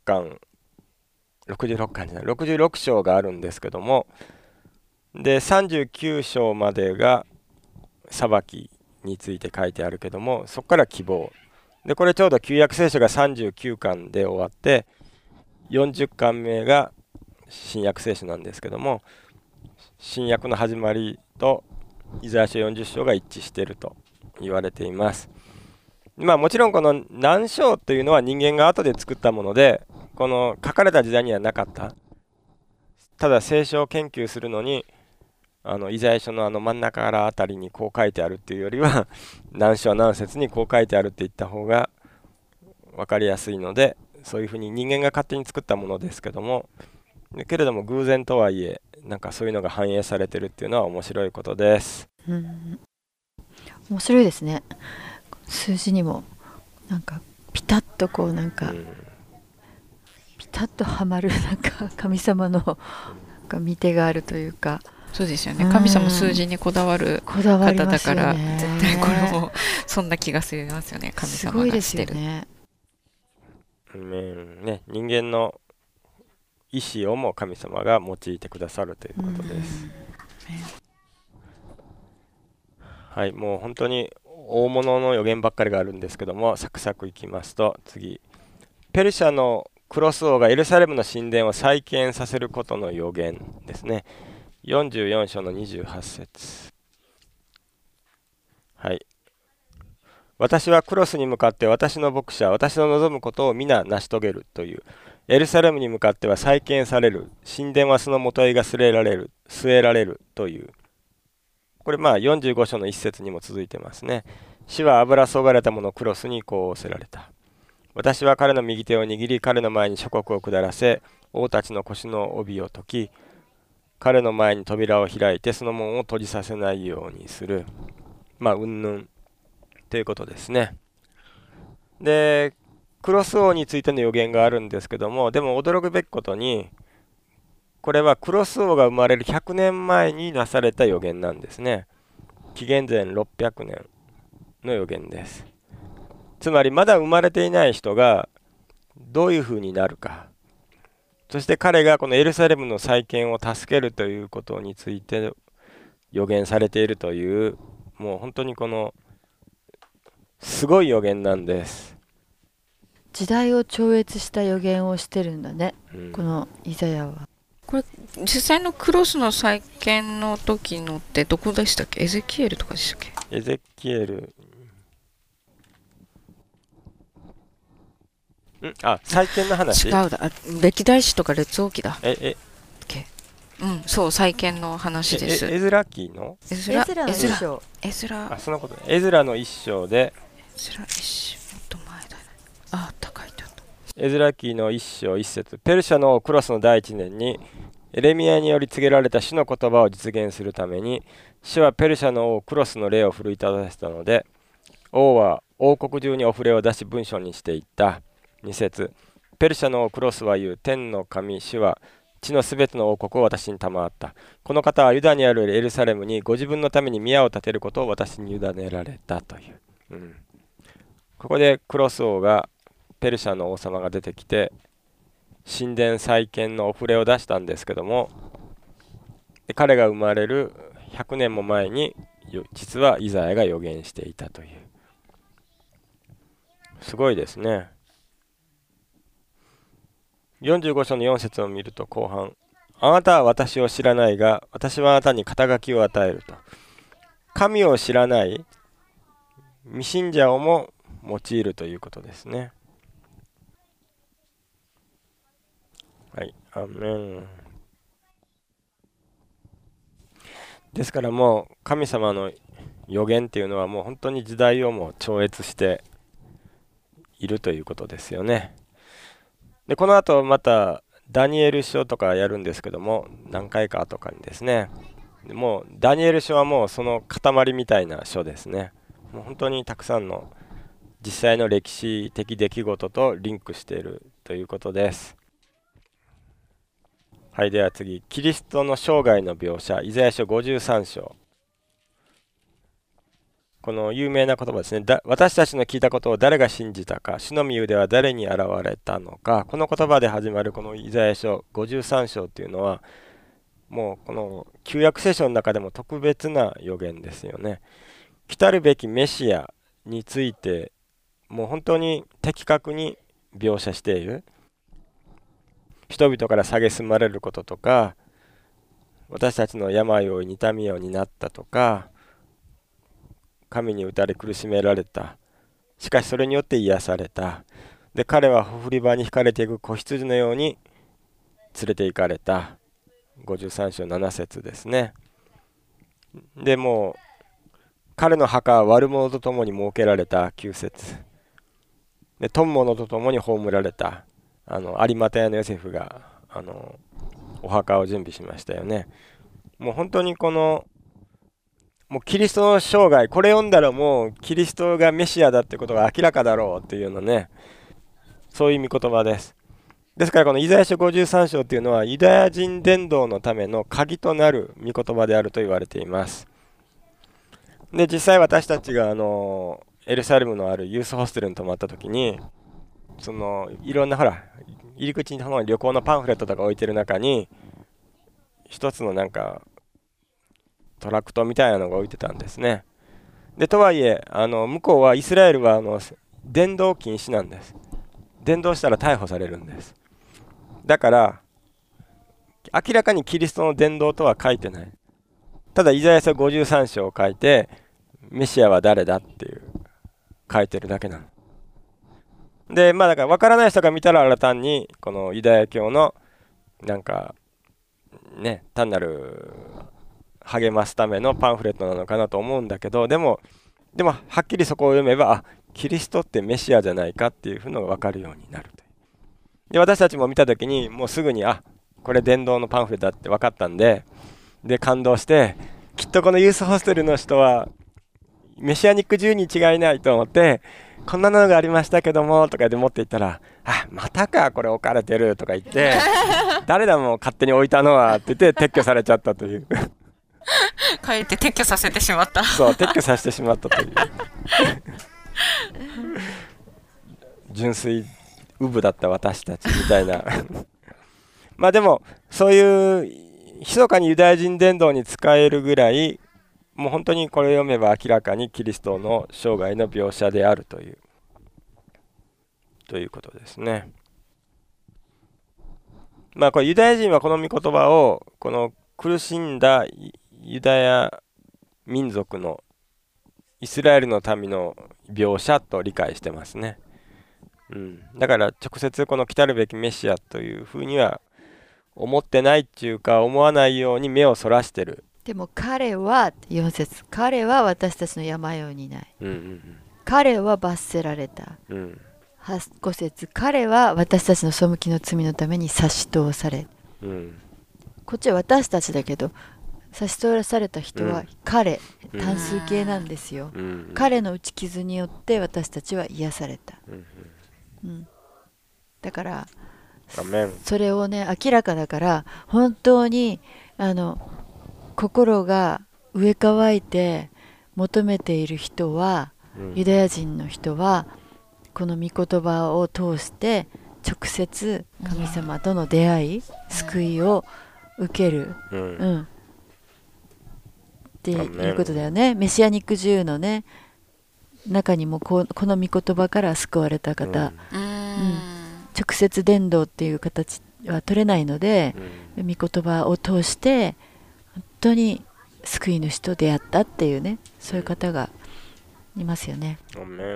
66章があるんですけども、で39章までが裁きについて書いてあるけども、そこから希望で、これちょうど旧約聖書が39巻で終わって40巻目が新約聖書なんですけども、新約の始まりとイザヤ書40章が一致していると言われています。もちろんこの何章というのは人間が後で作ったもので、この書かれた時代にはなかった。ただ聖書を研究するのにイザヤ書の真ん中からあたりにこう書いてあるっていうよりは、何章何節にこう書いてあるって言った方が分かりやすいので、そういうふうに人間が勝手に作ったものですけども、けれども偶然とはいえそういうのが反映されてるっていうのは面白いことです。 面白いですね。数字にもピタッとピタッとはまる神様の見手があるというか。 そうですよね。神様数字にこだわる方だから、絶対これもそんな気がしますよね。神様がしてる。すごいですよね。人間の意思をも神様が用いてくださるということです。 はい、もう本当に大物の予言ばっかりがあるんですけども、サクサクいきますと、次、ペルシャのクロス王がエルサレムの神殿を再建させることの予言ですね。44章の28節。はい。私はクロスに向かって私の牧者、私の望むことを皆成し遂げるという。エルサレムに向かっては再建される。神殿はその元が据えられるという。これ45章の一節にも続いてますね。主は油そがれたものをクロスにこう仰せられた。私は彼の右手を握り、彼の前に諸国を下らせ、王たちの腰の帯を解き、彼の前に扉を開いて、その門を閉じさせないようにする。うんぬんということですね。で、クロス王についての予言があるんですけども、でも驚くべきことに、これはクロス王が生まれる100年前になされた予言なんですね。紀元前600年の予言です。つまりまだ生まれていない人がどういうふうになるか、そして彼がこのエルサレムの再建を助けるということについて予言されているという、もう本当にこのすごい予言なんです。 時代を超越した予言をしてるんだね、このイザヤは。 これ実際のクロスの再建の時のってどこでしたっけ？エゼキエルとかでしたっけ？ エゼキエル、再建の話？ 違うだ、歴代史とか列王記だ。そう、再建の話です。 エズラ記の？ エズラの一章。 そのこと。エズラの一章で。 エズラ一章、もっと前だね。高いと。 エズラ記の一章一節。ペルシャのクロスの第一年に、エレミヤにより告げられた主の言葉を実現するために、主はペルシャの王クロスの霊を奮い立たせたので、王は王国中にお触れを出し文書にしていった。2節。ペルシャの王クロスは言う、天の神主は地のすべての王国を私に賜った。この方はユダにあるエルサレムにご自分のために宮を建てることを私に委ねられたという、ここでクロス王がペルシャの王様が出てきて神殿再建のお触れを出したんですけども、で彼が生まれる100年も前に実はイザヤが予言していたという、すごいですね。45章の4節を見ると後半、あなたは私を知らないが私はあなたに肩書きを与えると。神を知らない未信者をも用いるということですね。はい、アメン。ですからもう神様の予言っていうのはもう本当に時代をもう超越しているということですよね。でこの後またダニエル書とかやるんですけども、何回か後かにですね、もうダニエル書はもうその塊みたいな書ですね。もう本当にたくさんの実際の歴史的出来事とリンクしているということです。はい、では次、キリストの生涯の描写、イザヤ書53章。この有名な言葉ですね。私たちの聞いたことを誰が信じたか、主の御腕は誰に現れたのか。この言葉で始まるこのイザヤ書53章っていうのは、もうこの旧約聖書の中でも特別な予言ですよね。来たるべきメシアについて、もう本当に的確に描写している。人々から蔑まれることとか、私たちの病を痛みを担ったとか、神に打たれ苦しめられた。しかしそれによって癒された。で、彼はほふり場に引かれていく子羊のように連れて行かれた。53章7節ですね。でもう彼の墓は悪者と共に設けられた。9節で、富者と共に葬られた。有馬屋のヨセフがお墓を準備しましたよね。もう本当にこのもうキリストの生涯、これ読んだらもうキリストがメシアだってことが明らかだろうっていうのね、そういう御言葉です。ですからこのイザヤ書53章っていうのはユダヤ人伝道のための鍵となる御言葉であると言われています。で、実際私たちがエルサレムのあるユースホステルに泊まった時に、そのいろんな入り口に旅行のパンフレットとか置いてる中に一つのなんかトラクトみたいなのが置いてたんですね。 でとはいえ向こうはイスラエルは伝道禁止なんです。伝道したら逮捕されるんです。だから明らかにキリストの伝道とは書いてない。ただイザヤ書53章を書いてメシアは誰だっていう書いてるだけなので、まあだから分からない人が見たら単にこのユダヤ教のなんかね単なる励ますためのパンフレットなのかなと思うんだけど、でもはっきりそこを読めばキリストってメシアじゃないかっていうのが分かるようになるという。で私たちも見た時にもうすぐにこれ伝道のパンフレットだって分かったんで感動して、きっとこのユースホステルの人はメシアニック10に違いないと思って、こんなのがありましたけどもとかで持っていったら、またかこれ置かれてるとか言って誰だも勝手に置いたのはって言って撤去されちゃったというかえって撤去させてしまった。 そう撤去させてしまったという純粋ウブだった私たちみたいなまあでもそういう密かにユダヤ人伝道に使えるぐらい、もう本当にこれを読めば明らかにキリストの生涯の描写であるということですね。まあこれユダヤ人はこの御言葉をこの苦しんだユダヤ民族のイスラエルの民の描写と理解してますね。だから直接この来たるべきメシアというふうには思ってないっていうか、思わないように目をそらしてる。 でも彼は4節、彼は私たちの病を担い、彼は罰せられた、5節、彼は私たちの背きの罪のために差し通され、こっちは私たちだけど差し通された人は彼、単数形なんですよ。彼の打ち傷によって私たちは癒された。だからそれをね明らかだから、本当に心が植え乾いて求めている人は、ユダヤ人の人はこの御言葉を通して直接神様との出会い、救いを受ける、っていうことだよね。メシアニック10のね中にもこの御言葉から救われた方、直接伝道っていう形は取れないので、御言葉を通して本当に救い主と出会ったっていうね、そういう方がいますよね。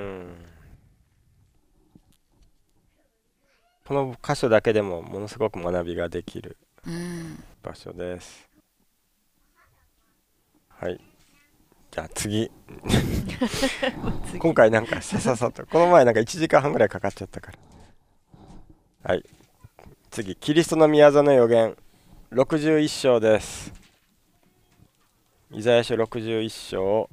この箇所だけでもものすごく学びができる場所です。はい、じゃあ次今回なんかささと、この前なんか1時間半ぐらいかかっちゃったから。はい、次キリストの宮座の予言61章です。イザヤ書61章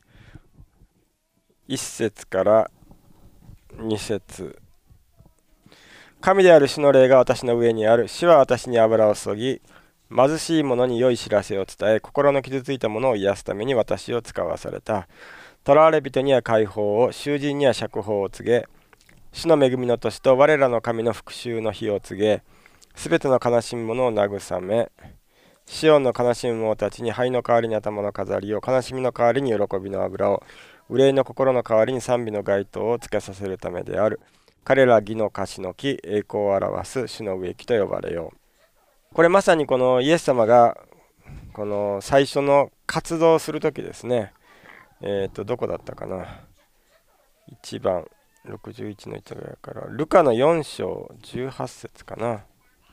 1節から2節。神である主の霊が私の上にある。主は私に油を注ぎ、貧しい者に良い知らせを伝え、心の傷ついた者を癒すために私を使わされた。囚われ人には解放を、囚人には釈放を告げ、主の恵みの年と我らの神の復讐の日を告げ、すべての悲しむ者を慰め、シオンの悲しむ者たちに灰の代わりに頭の飾りを、悲しみの代わりに喜びの油を、憂いの心の代わりに賛美の街灯をつけさせるためである。彼ら義の樫の木、栄光を表す主の植木と呼ばれよう。これまさにこのイエス様がこの最初の活動をするときですね。どこだったかな。1番61の1ぐらいからルカの4章18節かな。ル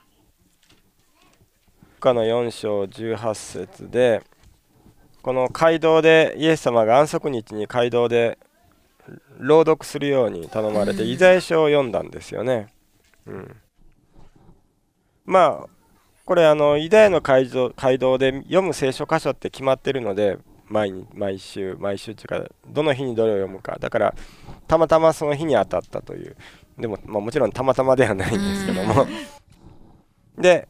カの4章18節で、この街道でイエス様が安息日に街道で朗読するように頼まれてイザヤ書を読んだんですよね。まあこれユダヤの街道で読む聖書箇所って決まってるので、毎週っていうかどの日にどれを読むか、だからたまたまその日に当たったという。でも、もちろんたまたまではないんですけどもで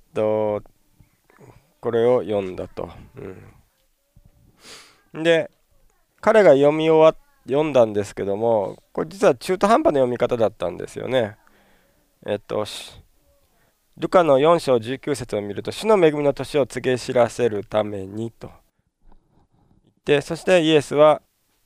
これを読んだと。で彼が読んだんですけども、これ実は中途半端な読み方だったんですよね。ルカの4章19節を見ると、主の恵みの年を告げ知らせるためにと言って、そしてイエスは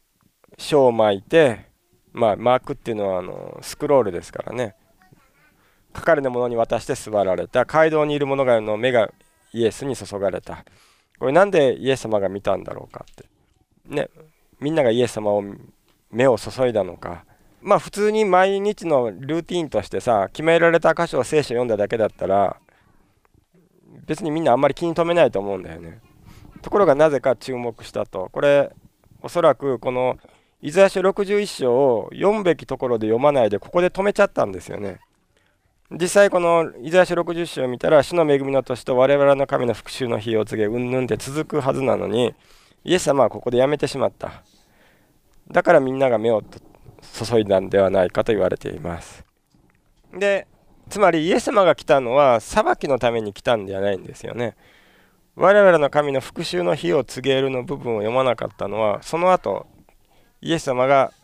書を巻いて、マークっていうのはスクロールですからね、書かれたものに渡して座られた。街道にいる者の目がイエスに注がれた。これなんでイエス様が見たんだろうかってね、みんながイエス様を目を注いだのか。普通に毎日のルーティンとしてさ、決められた箇所を聖書読んだだけだったら別にみんなあんまり気に留めないと思うんだよね。ところがなぜか注目したと。これおそらくこのイザヤ書61章を読むべきところで読まないでここで止めちゃったんですよね。実際このイザヤ書60章を見たら、主の恵みの年と我々の神の復讐の日を告げうんぬんって続くはずなのに、イエス様はここでやめてしまった。だからみんなが目を注いだんではないかと言われています。で、つまりイエス様が来たのは裁きのために来たんではないんですよね。我々の神の復讐の日を告げるの部分を読まなかったのは、その後イエス様が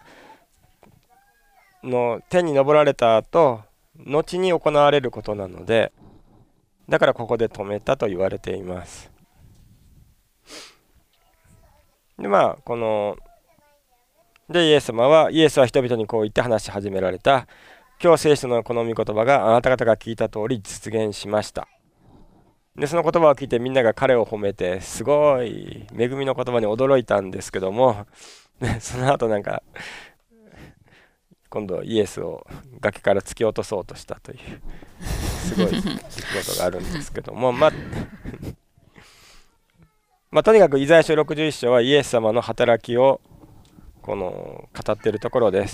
天に昇られた後、後に行われることなので、だからここで止めたと言われています。でイエスは人々にこう言って話し始められた。今日聖書のこの御言葉があなた方が聞いた通り実現しました。でその言葉を聞いてみんなが彼を褒めて、すごい恵みの言葉に驚いたんですけども、その後今度イエスを崖から突き落とそうとしたというすごい出来事があるんですけどもとにかくイザヤ書61章はイエス様の働きを語っているところです。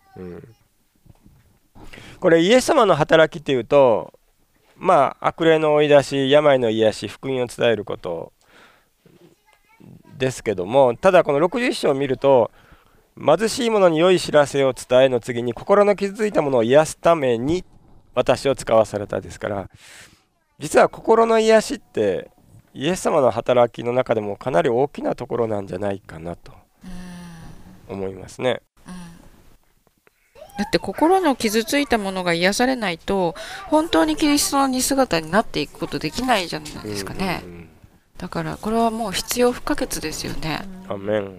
これイエス様の働きっていうと、悪霊の追い出し、病の癒し、福音を伝えることですけども、ただこの61章を見ると、貧しい者に良い知らせを伝えの次に、心の傷ついたものを癒すために私を使わされたですから、実は心の癒しってイエス様の働きの中でもかなり大きなところなんじゃないかなと思いますね。 だって心の傷ついたものが癒されないと、本当にキリストの似姿になっていくことできないじゃないですかね。だからこれはもう必要不可欠ですよね。 アメン。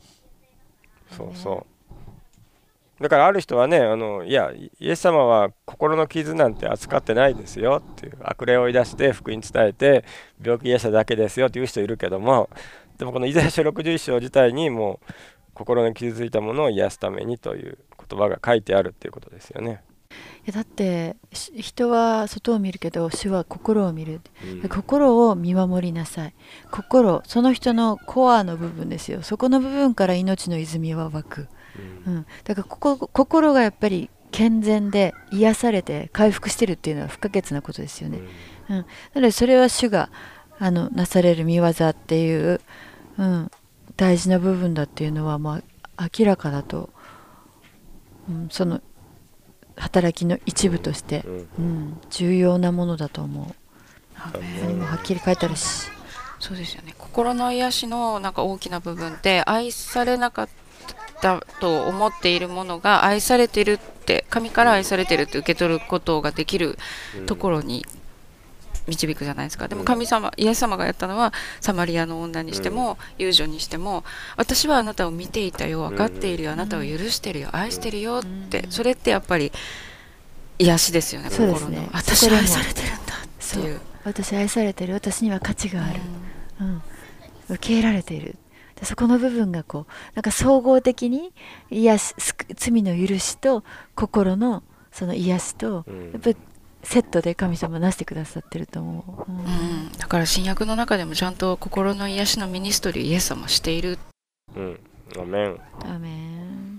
そうだからある人はね、いやイエス様は心の傷なんて扱ってないですよっていう、悪霊を追い出して福音伝えて病気癒しただけですよっていう人いるけども、でもこのイザヤ書61章自体にもう心の傷ついたものを癒すためにという言葉が書いてあるっていうことですよね。 だって人は外を見るけど主は心を見る、心を見守りなさい。その人のコアの部分ですよ。そこの部分から命の泉は湧く、だから心がやっぱり健全で癒されて回復してるっていうのは不可欠なことですよね。なのでそれは主がなされる御業っていう、大事な部分だっていうのは明らかだと、その働きの一部として、重要なものだと思う。何もはっきり書いてあるし。 そうですよね。心の癒しの大きな部分って、愛されなかったと思っているものが愛されてるって、神から愛されてるって受け取ることができるところに導くじゃないですか。でもイエス様がやったのは、サマリアの女にしても遊女にしても、私はあなたを見ていたよ、分かっているよ、あなたを許してるよ、愛してるよって、それってやっぱ癒しですよね。 そうですね。 私愛されてるんだっていう。 私愛されてる、私には価値がある、受け入れられている。そこの部分が総合的に罪の許しと心のその癒しと、やっぱりセットで神様なしてくださってると思う。だから新約の中でもちゃんと心の癒しのミニストリーをイエス様している。 アメン。 アメン。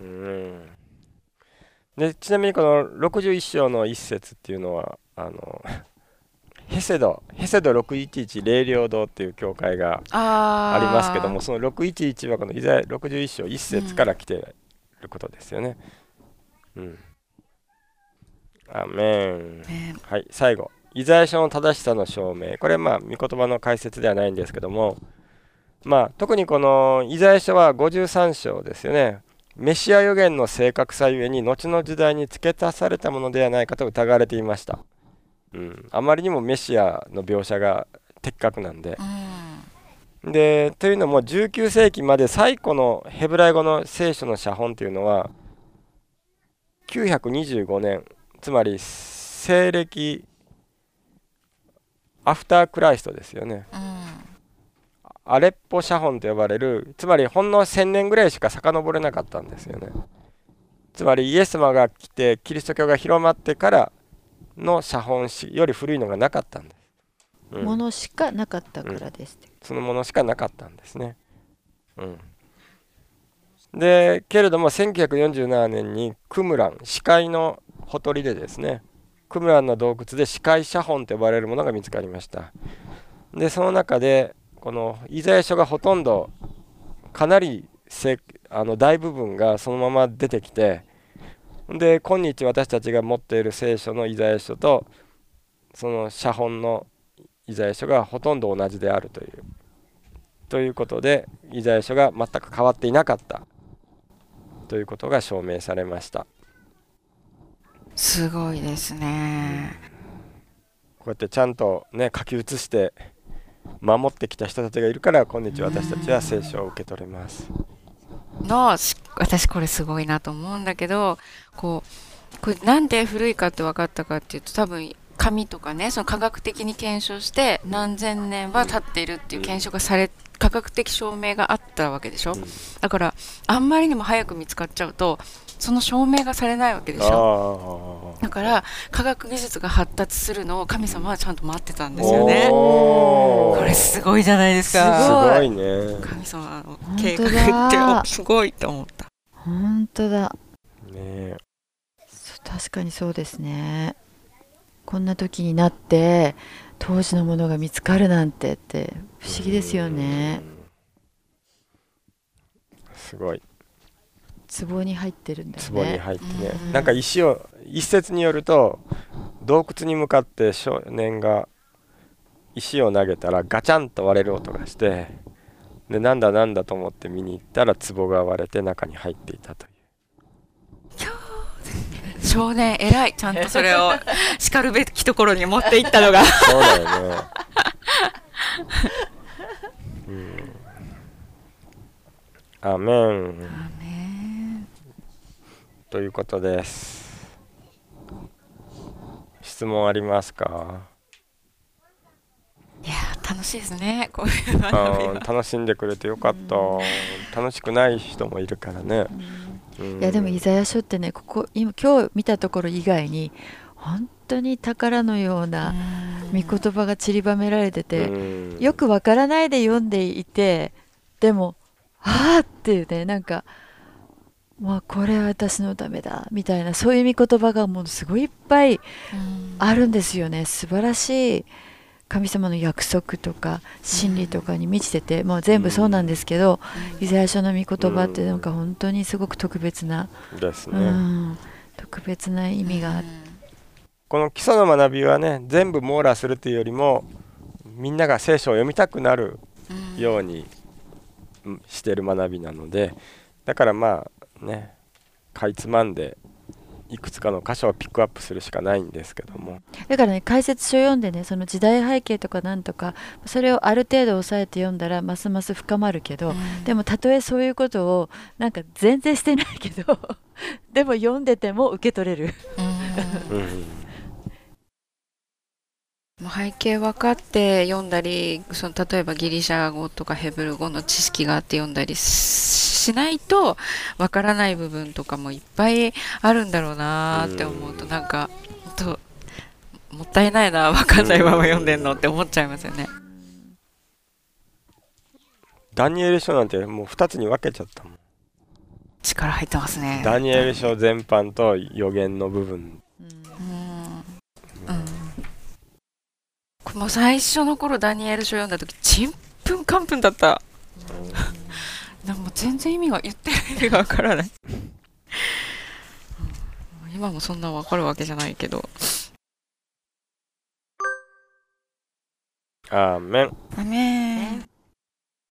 でちなみにこの61章の一節っていうのはヘセド611霊糧堂っていう教会がありますけども、その611はこのイザヤ61章一節から来ていることですよね。アメン。はい、最後イザヤ書の正しさの証明。これ御言葉の解説ではないんですけども、特にこのイザヤ書は53章ですよね。メシア預言の正確さゆえに後の時代に付け足されたものではないかと疑われていました。あまりにもメシアの描写が的確なんで、 でというのも19世紀まで最古のヘブライ語の聖書の写本というのは925年、つまり西暦アフタークライストですよね、アレッポ写本と呼ばれる、つまりほんの1000年ぐらいしか遡れなかったんですよね。つまりイエス様が来てキリスト教が広まってからの写本より古いのがなかったんです、 ものしかなかったからです、 そのものしかなかったんですね、でけれども1947年にクムラン、死海のほとりでですね、クムランの洞窟で死海写本と呼ばれるものが見つかりました。でその中でこのイザヤ書がほとんどかなり大部分がそのまま出てきて、で今日私たちが持っている聖書のイザヤ書とその写本のイザヤ書がほとんど同じであるということで、イザヤ書が全く変わっていなかったということが証明されました。 すごいですね。 こうやってちゃんとね書き写して守ってきた人たちがいるから今日私たちは聖書を受け取れます。 私これすごいなと思うんだけど、これなんで古いかって分かったかっていうと、多分紙とかね、その科学的に検証して何千年は経っているっていう検証が科学的証明があったわけでしょ、だからあんまりにも早く見つかっちゃうとその証明がされないわけでしょ。だから科学技術が発達するのを神様はちゃんと待ってたんですよね。これすごいじゃないですか。 すごいね。 神様の計画ってすごいと思った。 本当だね。 確かにそうですね。こんな時になって当時のものが見つかるなんてって不思議ですよね。 すごい。 壺に入ってるんだよね。 壺に入ってね、なんか一説によると洞窟に向かって少年が石を投げたらガチャンと割れる音がして、でなんだと思って見に行ったら壺が割れて中に入っていたという。 少年偉い、ちゃんとそれをしかるべきところに持っていったのがそうだよね、アメンということです。質問ありますか？ いや楽しいですね、こういう学びは。 楽しんでくれてよかった。楽しくない人もいるからね。 いやでもイザヤ書ってね、今日見たところ以外に本当に宝のような御言葉が散りばめられてて、よくわからないで読んでいて、でもあーっていうね、なんかまあこれは私のためだみたいな、そういう御言葉がもうすごいいっぱいあるんですよね。素晴らしい神様の約束とか真理とかに満ちてて、もう全部そうなんですけど、イザヤ書の御言葉ってなんか本当にすごく特別なですね、 特別な意味がある。 この基礎の学びはね、全部網羅するというよりもみんなが聖書を読みたくなるようにしている学びなので、だからまあね、かいつまんでいくつかの箇所をピックアップするしかないんですけども、 だからね、解説書読んでね、その時代背景とかなんとかそれをある程度抑えて読んだらますます深まるけど、でもたとえそういうことをなんか全然してないけどでも読んでても受け取れる背景分かって読んだり、例えばギリシャ語とかヘブル語の知識があって読んだりしないと分からない部分とかもいっぱいあるんだろうなって思うと、なんかもったいないな、分かんないまま読んでんのって思っちゃいますよね。 ダニエル書なんてもう2つに分けちゃったもん。 力入ってますね。 ダニエル書全般と予言の部分。 もう最初の頃ダニエル書読んだ時ちんぷんかんぷんだったなんかもう全然言ってる意味がわからない今もそんなわかるわけじゃないけど。 アーメン。 アーメン。